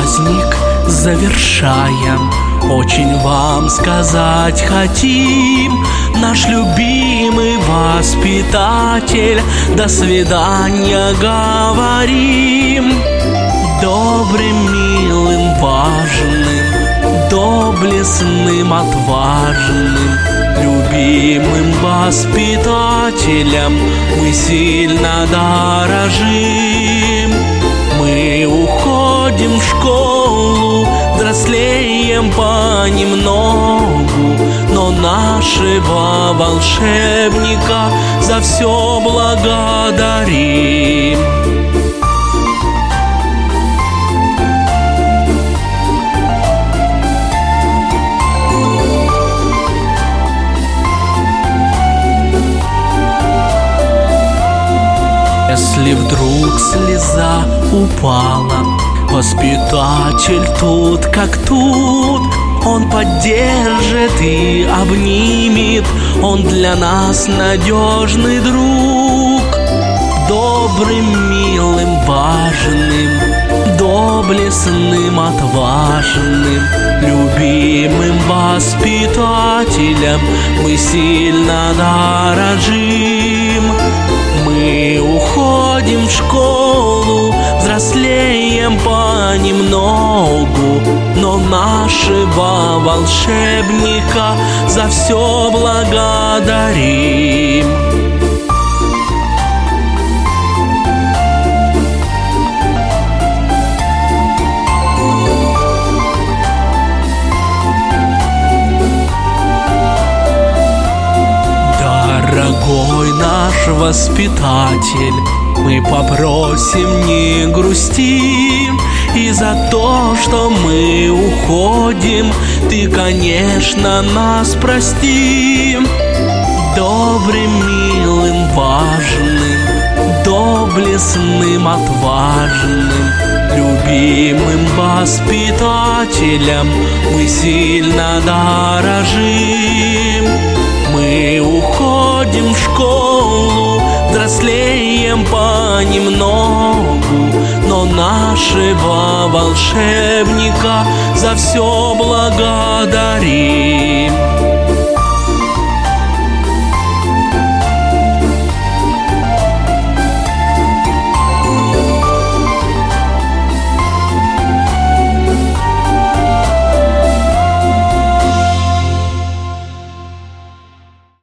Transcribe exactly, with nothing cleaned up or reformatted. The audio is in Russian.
праздник завершаем, очень вам сказать хотим. Наш любимый воспитатель, до свидания говорим. Добрым, милым, важным, доблестным, отважным, любимым воспитателем мы сильно дорожим. Мы уходим в школу, взрослеем понемногу, но нашего волшебника за все благодарим. Если вдруг слеза упала, воспитатель тут как тут. Он поддержит и обнимет, он для нас надежный друг. Добрым, милым, важным, доблестным, отважным, любимым воспитателем мы сильно дорожим. Мы уходим в школу, взрослеем понемногу, но нашего волшебника за все благодарим. Дорогой наш воспитатель, мы попросим не грусти, и за то, что мы уходим, ты, конечно, нас прости. Добрым, милым, важным, доблестным, отважным, любимым воспитателем мы сильно дорожим. Мы уходим в школу, взрослеем понемногу, но нашего волшебника за все благодарим.